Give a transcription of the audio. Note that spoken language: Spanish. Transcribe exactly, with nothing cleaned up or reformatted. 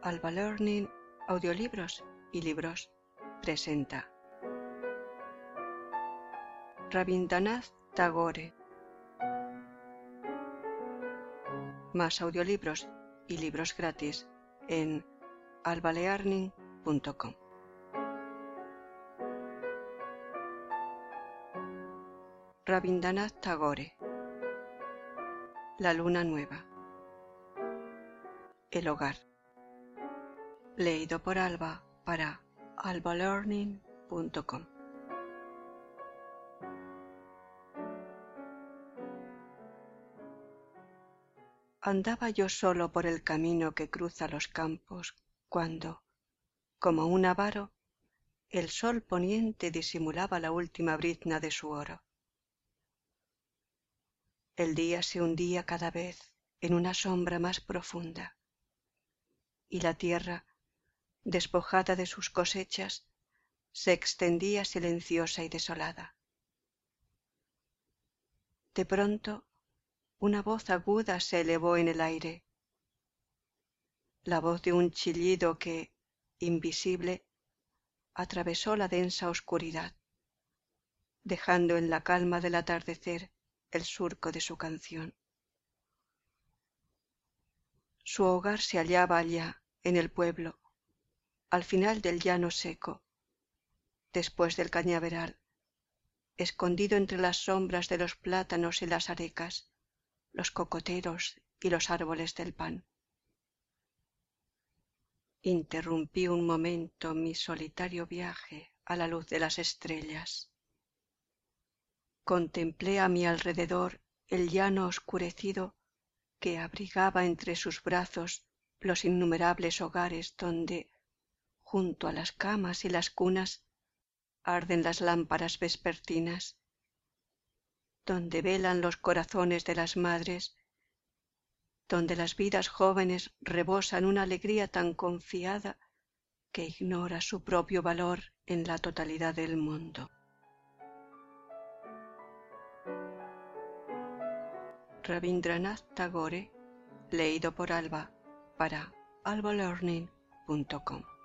Alba Learning Audiolibros y Libros presenta Rabindranath Tagore. Más audiolibros y libros gratis en alba learning punto com. Rabindranath Tagore. La luna nueva. El hogar. Leído por Alba para alba learning punto com. Andaba yo solo por el camino que cruza los campos, cuando, como un avaro, el sol poniente disimulaba la última brizna de su oro. El día se hundía cada vez en una sombra más profunda, y la tierra, despojada de sus cosechas, se extendía silenciosa y desolada. De pronto, una voz aguda se elevó en el aire, la voz de un chillido que, invisible, atravesó la densa oscuridad, dejando en la calma del atardecer el surco de su canción. Su hogar se hallaba allá, en el pueblo, al final del llano seco, después del cañaveral, escondido entre las sombras de los plátanos y las arecas, los cocoteros y los árboles del pan. Interrumpí un momento mi solitario viaje a la luz de las estrellas. Contemplé a mi alrededor el llano oscurecido que abrigaba entre sus brazos los innumerables hogares donde, junto a las camas y las cunas, arden las lámparas vespertinas, donde velan los corazones de las madres, donde las vidas jóvenes rebosan una alegría tan confiada que ignora su propio valor en la totalidad del mundo. Rabindranath Tagore, leído por Alba para alba learning punto com.